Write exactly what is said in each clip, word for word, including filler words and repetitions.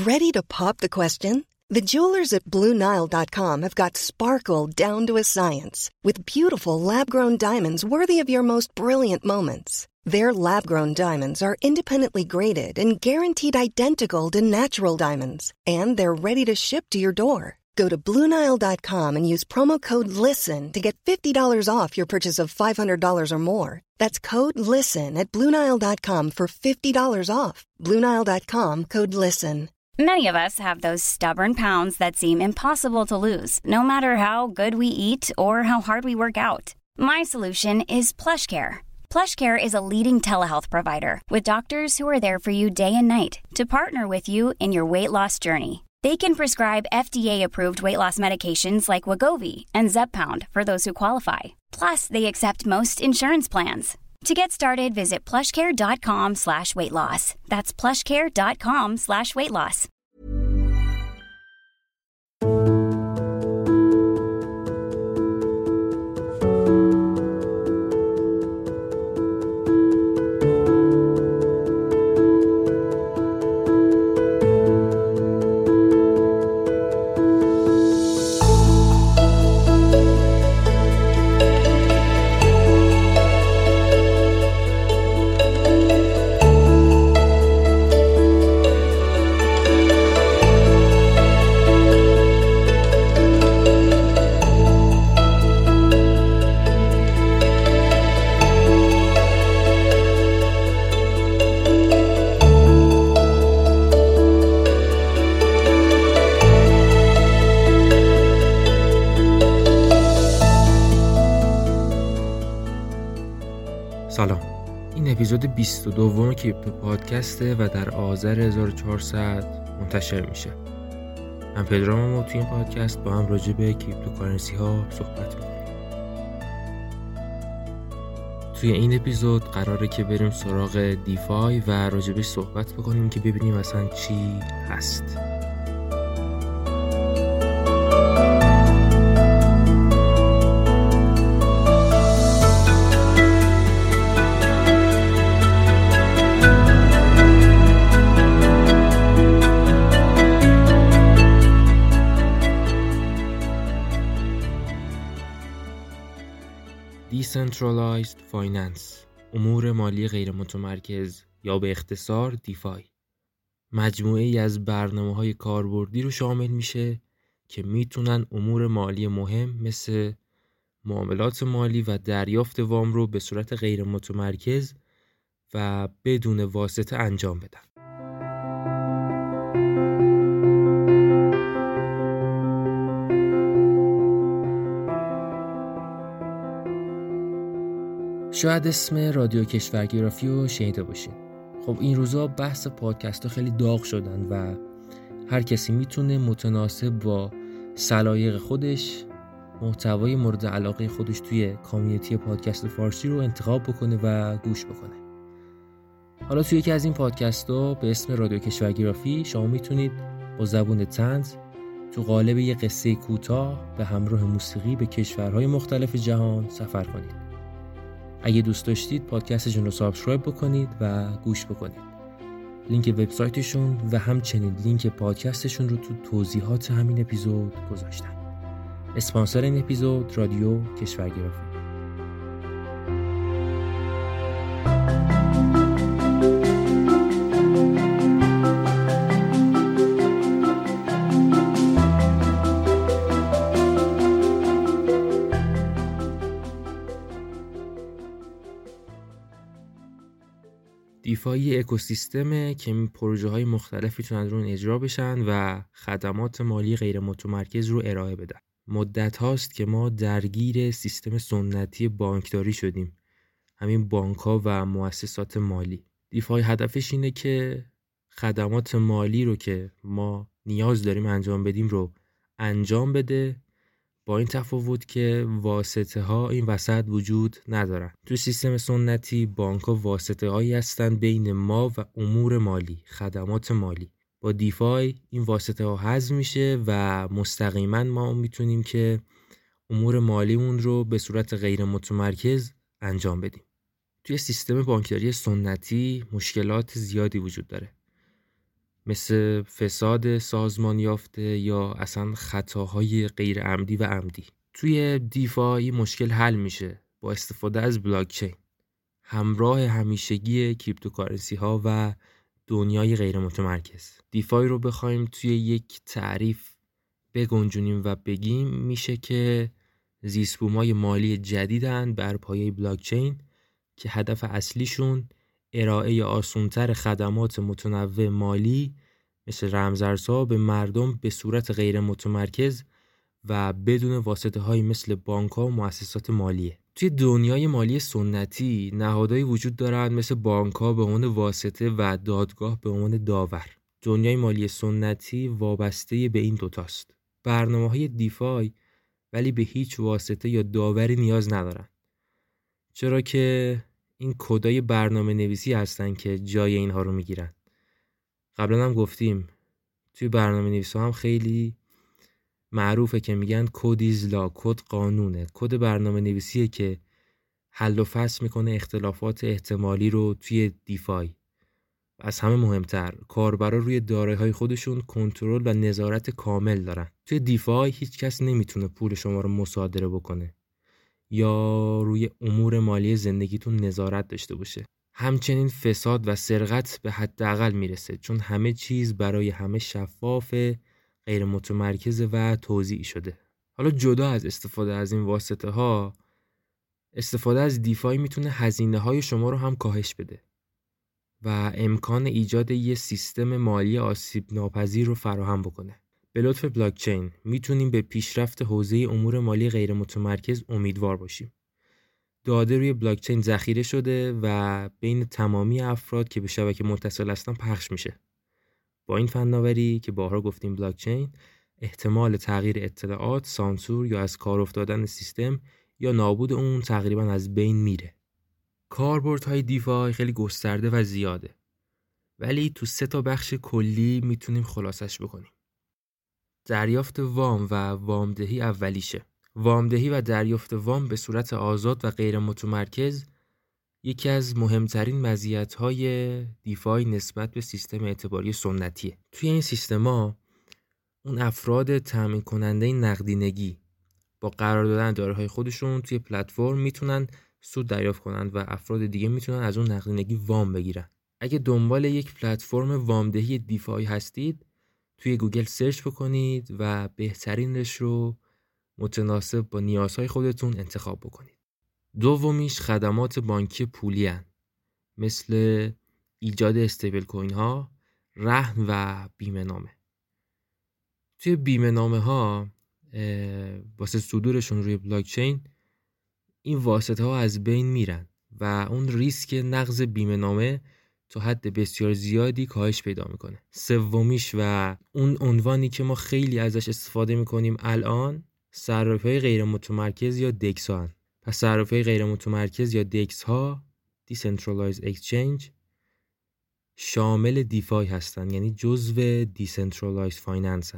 Ready to pop the question? The jewelers at Blue Nile dot com have got sparkle down to a science with beautiful lab-grown diamonds worthy of your most brilliant moments. Their lab-grown diamonds are independently graded and guaranteed identical to natural diamonds, and they're ready to ship to your door. Go to Blue Nile dot com and use promo code LISTEN to get fifty dollars off your purchase of five hundred dollars or more. That's code LISTEN at Blue Nile dot com for fifty dollars off. Blue Nile dot com, code LISTEN. Many of us have those stubborn pounds that seem impossible to lose, no matter how good we eat or how hard we work out. My solution is PlushCare. PlushCare is a leading telehealth provider with doctors who are there for you day and night to partner with you in your weight loss journey. They can prescribe F D A-approved weight loss medications like Wegovy and Zepbound for those who qualify. Plus, they accept most insurance plans. To get started, visit plushcare.com slash weight loss. That's plushcare.com slash weight loss. سلام، این اپیزود بیست و دو کریپتو پادکسته و در آذر هزار و چهارصد منتشر میشه. من پدرام و توی این پادکست با هم راجع به کریپتوکارنسی ها صحبت میکنیم. توی این اپیزود قراره که بریم سراغ دیفای و راجبش صحبت بکنیم که ببینیم اصلا چی هست. Decentralized Finance، امور مالی غیر متمرکز یا به اختصار دیفای، مجموعه ای از برنامه‌های کاربردی رو شامل میشه که میتونن امور مالی مهم مثل معاملات مالی و دریافت وام رو به صورت غیر متمرکز و بدون واسطه انجام بدن. شاید اسم رادیو کشورگرافی رو شنیده باشین. خب این روزا بحث پادکست ها خیلی داغ شدن و هر کسی میتونه متناسب با سلایق خودش محتوای مورد علاقه خودش توی کامیونیتی پادکست فارسی رو انتخاب بکنه و گوش بکنه. حالا توی یکی از این پادکست ها به اسم رادیو کشورگرافی شما میتونید با زبون طنز تو قالب یه قصه کوتاه به همراه موسیقی به کشورهای مختلف جهان سفر کنید. اگه دوست داشتید پادکستشون رو سابسکرایب بکنید و گوش بکنید. لینک وبسایتشون و همچنین لینک پادکستشون رو تو توضیحات همین اپیزود گذاشتم. اسپانسر این اپیزود رادیو کشورگرافی. دیفای اکوسیستمه که این پروژه های مختلف میتونن رو اجرا بشن و خدمات مالی غیر متمرکز رو ارائه بدن. مدت هاست که ما درگیر سیستم سنتی بانکداری شدیم، همین بانک ها و مؤسسات مالی. دیفای هدفش اینه که خدمات مالی رو که ما نیاز داریم انجام بدیم رو انجام بده، با این تفاوت که واسطه ها این وسط وجود ندارن. تو سیستم سنتی بانک ها واسطه هایی هستن بین ما و امور مالی، خدمات مالی. با دیفای این واسطه ها حذف میشه و مستقیما ما میتونیم که امور مالیمون رو به صورت غیر متمرکز انجام بدیم. توی سیستم بانکداری سنتی مشکلات زیادی وجود داره. مثل فساد سازمان یافته یا اصلا خطاهای غیر عمدی و عمدی. توی دیفای مشکل حل میشه با استفاده از بلاکچین، همراه همیشگی کریپتوکارنسی ها و دنیای غیر متمرکز. دیفای رو بخوایم توی یک تعریف بگنجونیم و بگیم، میشه که زیست‌بوم‌های مالی جدیدن بر پایه بلاکچین که هدف اصلیشون ارائه آسان‌تر خدمات متنوع مالی مثل رمزارزها به مردم به صورت غیر متمرکز و بدون واسطه‌هایی مثل بانک‌ها و مؤسسات مالیه. توی دنیای مالی سنتی نهادهایی وجود دارند مثل بانک‌ها به عنوان واسطه و دادگاه به عنوان داور. دنیای مالی سنتی وابسته به این دوتاست. برنامه‌های دیفای ولی به هیچ واسطه یا داوری نیاز ندارن، چرا که این کدای برنامه نویسی هستن که جای اینها رو میگیرن. قبلا هم گفتیم توی برنامه نویسی هم خیلی معروفه که میگن کد ایز لا، کد قانونه. کد برنامه نویسیه که حل و فصل میکنه اختلافات احتمالی رو توی دیفای. از همه مهمتر کاربرا روی دارایی‌های خودشون کنترل و نظارت کامل دارن. توی دیفای هیچ کس نمیتونه پول شما رو مصادره بکنه یا روی امور مالی زندگیتون نظارت داشته باشه. همچنین فساد و سرقت به حداقل میرسه، چون همه چیز برای همه شفاف، غیر متمرکز و توزیع شده. حالا جدا از استفاده از این واسطه ها، استفاده از دیفای میتونه هزینه های شما رو هم کاهش بده و امکان ایجاد یه سیستم مالی آسیب ناپذیر رو فراهم بکنه. به لطف بلاکچین میتونیم به پیشرفت حوزه امور مالی غیر متمرکز امیدوار باشیم. داده روی بلاکچین ذخیره شده و بین تمامی افراد که به شبکه متصل هستن پخش میشه. با این فناوری که بارها گفتیم بلاکچین، احتمال تغییر اطلاعات، سانسور یا از کار افتادن سیستم یا نابود اون تقریبا از بین میره. کاربردهای دیفای خیلی گسترده و زیاده، ولی تو سه تا بخش کلی میتونیم خلاصش بکنیم. دریافت وام و وامدهی اولیشه. وامدهی و دریافت وام به صورت آزاد و غیر متمرکز یکی از مهمترین مزیت‌های دیفای نسبت به سیستم اعتباری سنتیه. توی این سیستما اون افراد تامین کننده نقدینگی با قرار دادن دارایی‌های خودشون توی پلتفرم میتونن سود دریافت کنن و افراد دیگه میتونن از اون نقدینگی وام بگیرن. اگه دنبال یک پلتفرم وامدهی دیفای هستید، توی گوگل سرچ بکنید و بهترینش رو متناسب با نیازهای خودتون انتخاب بکنید. دومیش خدمات بانکی پولی هن. مثل ایجاد استیبل کوین ها، رهن و بیمه نامه. توی بیمه نامه ها واسه صدورشون روی بلاکچین این واسطه ها از بین میرن و اون ریسک نقض بیمه نامه تا حد بسیار زیادی کاهش پیدا میکنه. سومیش و اون عنوانی که ما خیلی ازش استفاده میکنیم الان، صرافی‌های غیر متمرکز یا دکس ها هن. پس صرافی‌های غیر متمرکز یا دکس ها Decentralized Exchange شامل دیفای هستن، یعنی جزو Decentralized Finance هن.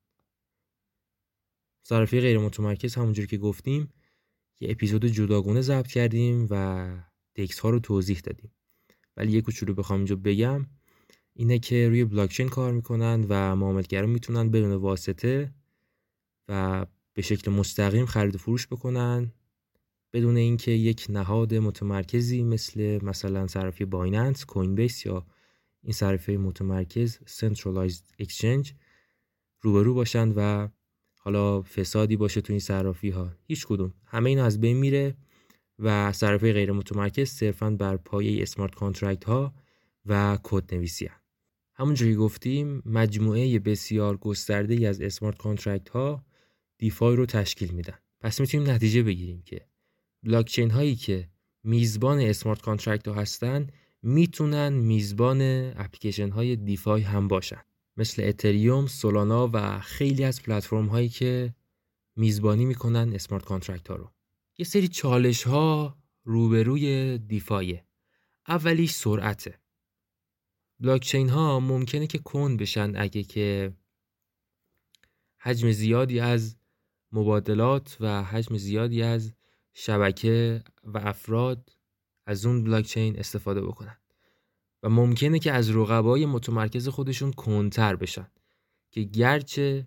صرافی غیر متمرکز همونجوری که گفتیم یه اپیزود جداگونه ضبط کردیم و دکس ها رو توضیح دادیم، ولی یه کوچولو بخوام اینجا بگم اینه که روی بلاکچین کار میکنن و معامله‌گرا میتونن بدون واسطه و به شکل مستقیم خرید و فروش بکنن بدون اینکه یک نهاد متمرکزی مثل مثلا صرافی بایننس، کوین بیس یا این صرافی متمرکز Centralized Exchange روبرو باشن و حالا فسادی باشه تو این صرافی ها. هیچ کدوم، همه اینا از بین میره و صرافی غیر متمرکز صرفاً بر پایه اسمارت کانترکت ها و کد نویسی هست. همونجوری گفتیم مجموعه بسیار گسترده‌ای از اسمارت کانترکت ها دیفای رو تشکیل میدن. پس میتونیم نتیجه بگیریم که بلاکچین هایی که میزبان اسمارت کانترکت ها هستن میتونن میزبان اپلیکیشن های دیفای هم باشن، مثل اتریوم، سولانا و خیلی از پلتفرم هایی که میزبانی میکنن اسمارت کانترکت ها رو. یه سری چالش ها روبروی دیفایه. اولیش سرعته. بلاکچین ها ممکنه که کند بشن اگه که حجم زیادی از مبادلات و حجم زیادی از شبکه و افراد از اون بلاکچین استفاده بکنن. و ممکنه که از رقبای متمرکز خودشون کندتر بشن که گرچه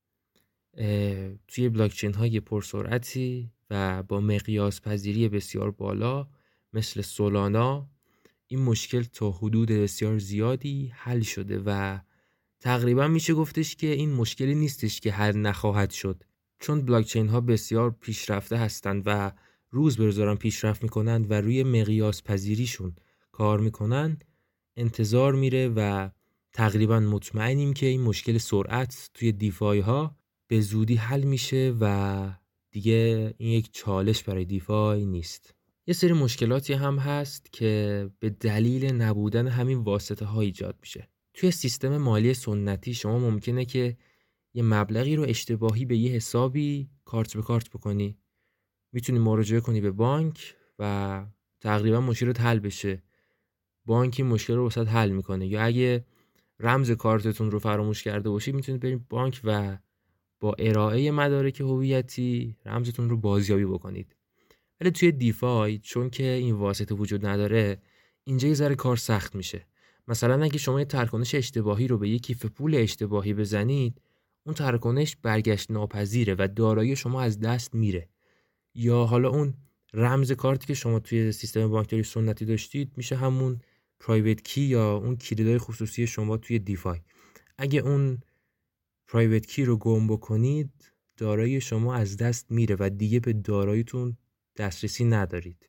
توی بلاکچین های پرسرعتی و با مقیاس پذیری بسیار بالا مثل سولانا این مشکل تا حدود بسیار زیادی حل شده و تقریبا میشه گفتش که این مشکلی نیستش که حل نخواهد شد، چون بلاکچین ها بسیار پیشرفته هستند و روز به روز دارن پیشرفت میکنند و روی مقیاس پذیریشون کار میکنن. انتظار میره و تقریبا مطمئنیم که این مشکل سرعت توی دیفای ها به زودی حل میشه و دیگه این یک چالش برای دیفای نیست. یه سری مشکلاتی هم هست که به دلیل نبودن همین واسطه ها ایجاد میشه. توی سیستم مالی سنتی شما ممکنه که یه مبلغی رو اشتباهی به یه حسابی کارت به کارت بکنی، میتونی مراجعه کنی به بانک و تقریبا مشکلت حل بشه. بانک این مشکل رو واسط حل میکنه. یا اگه رمز کارتتون رو فراموش کرده باشید میتونید برید بانک و با ارائه مدارک هویتی رمزتون رو بازیابی بکنید. ولی توی دیفای چون که این واسطه وجود نداره اینجا یه ذره کار سخت میشه. مثلا اگه شما یه تراکنش اشتباهی رو به یک کیف پول اشتباهی بزنید، اون تراکنش برگشت ناپذیره و دارایی شما از دست میره. یا حالا اون رمز کارتی که شما توی سیستم بانکداری سنتی داشتید میشه همون پرایوت کی یا اون کلیدهای خصوصی شما توی دیفای. اگه اون پرایوت کی رو گم بکنید دارایی شما از دست میره و دیگه به داراییتون دسترسی ندارید.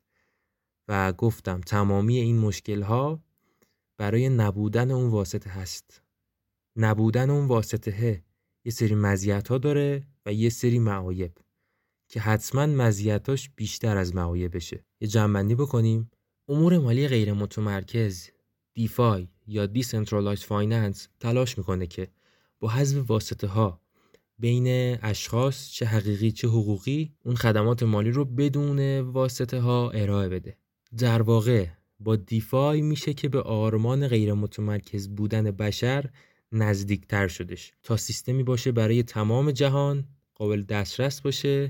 و گفتم تمامی این مشکل ها برای نبودن اون واسطه هست. نبودن اون واسطه یه سری مزیت ها داره و یه سری معایب که حتما مزیتاش بیشتر از معایبشه. یه جمع‌بندی بکنیم. امور مالی غیر متمرکز دیفای یا دیسنترالایزد فایننس تلاش میکنه که با حذف واسطه ها بین اشخاص چه حقیقی چه حقوقی اون خدمات مالی رو بدون واسطه ها ارائه بده. در واقع با دیفای میشه که به آرمان غیر متمرکز بودن بشر نزدیکتر شدش تا سیستمی باشه برای تمام جهان قابل دسترس باشه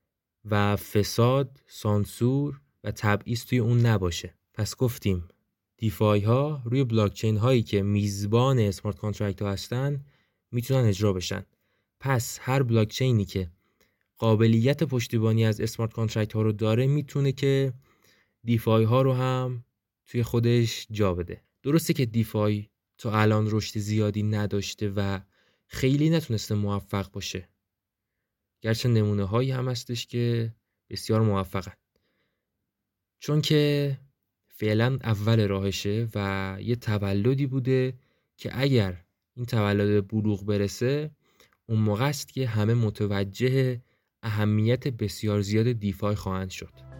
و فساد، سانسور و تبعیض توی اون نباشه. پس گفتیم دیفای ها روی بلاکچین هایی که میزبان اسمارت کانترکت ها هستن میتونن اجرا بشن. پس هر بلاکچینی که قابلیت پشتیبانی از اسمارت کانترکت ها رو داره میتونه که دیفای ها رو هم توی خودش جا بده. درسته که دیفای تا الان رشد زیادی نداشته و خیلی نتونسته موفق باشه، گرچه نمونه هایی هم هستش که بسیار موفقن، چون که فعلا اول راهشه و یه تولدی بوده که اگر این تولد بلوغ برسه اون موقع است که همه متوجه اهمیت بسیار زیاد دیفای خواهند شد.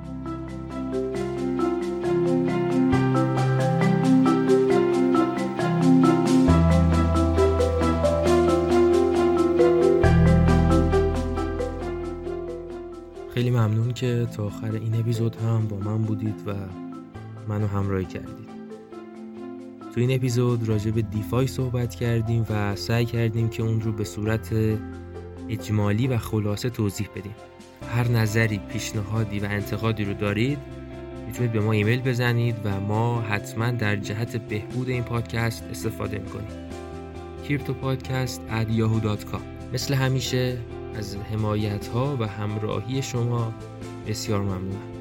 خیلی ممنون که تا آخر این اپیزود هم با من بودید و منو همراهی کردید. تو این اپیزود راجع به دیفای صحبت کردیم و سعی کردیم که اون رو به صورت اجمالی و خلاصه توضیح بدیم. هر نظری، پیشنهادی و انتقادی رو دارید میتونید به ما ایمیل بزنید و ما حتما در جهت بهبود این پادکست استفاده میکنیم. کریپتو پادکست ات یاهو دات کام. مثل همیشه از حمایت ها و همراهی شما بسیار ممنونم.